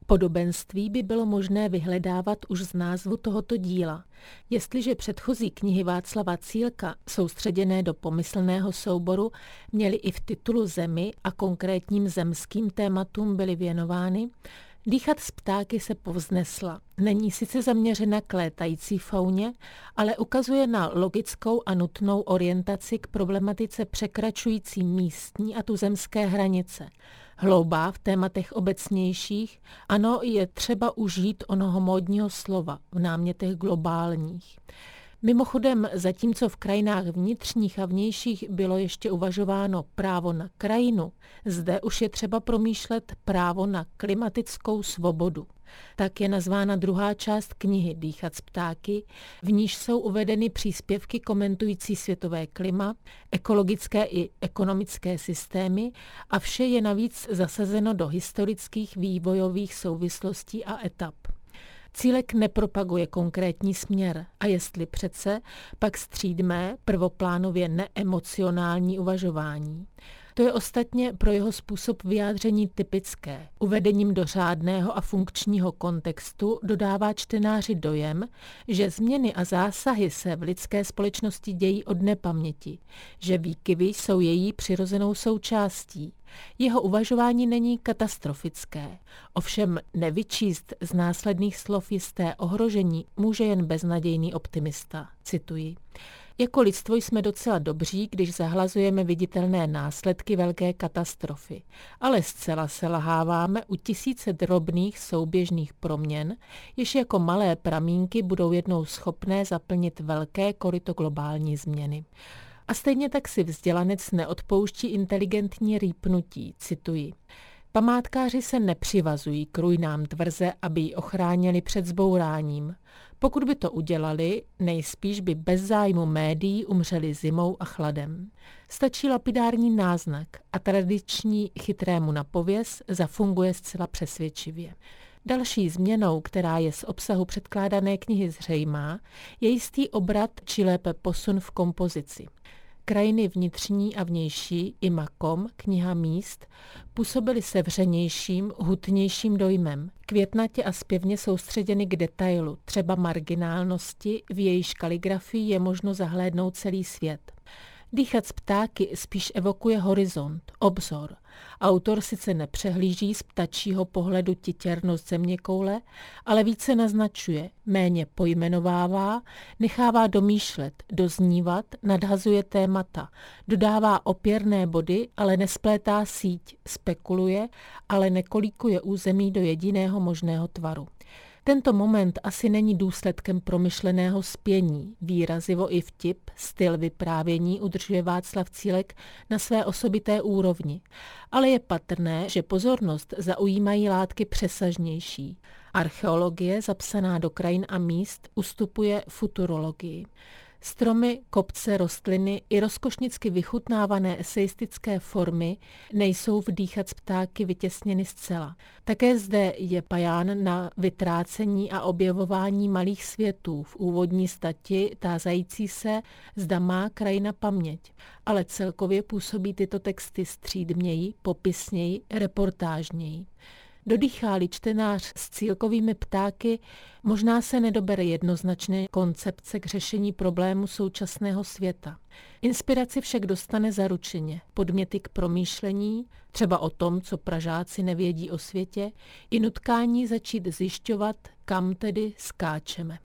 Podobenství by bylo možné vyhledávat už z názvu tohoto díla. Jestliže předchozí knihy Václava Cílka, soustředěné do pomyslného souboru, měly i v titulu zemi a konkrétním zemským tématům byly věnovány, Dýchat s ptáky se povznesla. Není sice zaměřena k létající fauně, ale ukazuje na logickou a nutnou orientaci k problematice překračující místní a tuzemské hranice. Hloubá v tématech obecnějších, ano, je třeba užít onoho módního slova v námětech globálních. Mimochodem, zatímco v krajinách vnitřních a vnějších bylo ještě uvažováno právo na krajinu, zde už je třeba promýšlet právo na klimatickou svobodu. Tak je nazvána druhá část knihy Dýchat s ptáky, v níž jsou uvedeny příspěvky komentující světové klima, ekologické i ekonomické systémy a vše je navíc zasazeno do historických vývojových souvislostí a etap. Cílek nepropaguje konkrétní směr a jestli přece, pak střídmé, prvoplánově neemocionální uvažování. To je ostatně pro jeho způsob vyjádření typické. Uvedením do řádného a funkčního kontextu dodává čtenáři dojem, že změny a zásahy se v lidské společnosti dějí od nepaměti, že výkyvy jsou její přirozenou součástí. Jeho uvažování není katastrofické. Ovšem nevyčíst z následných slov jisté ohrožení může jen beznadějný optimista. Cituji. Jako lidstvo jsme docela dobří, když zahlazujeme viditelné následky velké katastrofy, ale zcela selháváme u tisíce drobných souběžných proměn, jež jako malé pramínky budou jednou schopné zaplnit velké koryto globální změny. A stejně tak si vzdělanec neodpouští inteligentní rýpnutí, cituji. Památkáři se nepřivazují k ruinám tvrze, aby ji ochránili před zbouráním. Pokud by to udělali, nejspíš by bez zájmu médií umřeli zimou a chladem. Stačí lapidární náznak a tradiční chytrému napověz zafunguje zcela přesvědčivě. Další změnou, která je z obsahu předkládané knihy zřejmá, je jistý obrat či lépe posun v kompozici. Krajiny vnitřní a vnější, i Makom, kniha míst, působily sevřenějším, hutnějším dojmem, květnatě a zpěvně soustředěny k detailu, třeba marginálnosti, v jejíž kaligrafii je možno zahlédnout celý svět. Dýchat s ptáky spíš evokuje horizont, obzor. Autor sice nepřehlíží z ptačího pohledu titěrnost zeměkoule, ale více naznačuje, méně pojmenovává, nechává domýšlet, doznívat, nadhazuje témata, dodává opěrné body, ale nesplétá síť, spekuluje, ale nekolíkuje území do jediného možného tvaru. Tento moment asi není důsledkem promyšleného spění, výrazivo i vtip, styl vyprávění udržuje Václav Cílek na své osobité úrovni, ale je patrné, že pozornost zaujímají látky přesažnější. Archeologie, zapsaná do krajin a míst, ustupuje futurologii. Stromy, kopce, rostliny i rozkošnicky vychutnávané eseistické formy nejsou v Dýchat s ptáky vytěsněny zcela. Také zde je paján na vytrácení a objevování malých světů v úvodní stati tázající se, zda má krajina paměť. Ale celkově působí tyto texty střídměji, popisněji, reportážněji. Dodýchá-li čtenář s Cílkovými ptáky, možná se nedobere jednoznačné koncepce k řešení problému současného světa. Inspiraci však dostane zaručeně, podměty k promýšlení, třeba o tom, co Pražáci nevědí o světě, i nutkání začít zjišťovat, kam tedy skáčeme.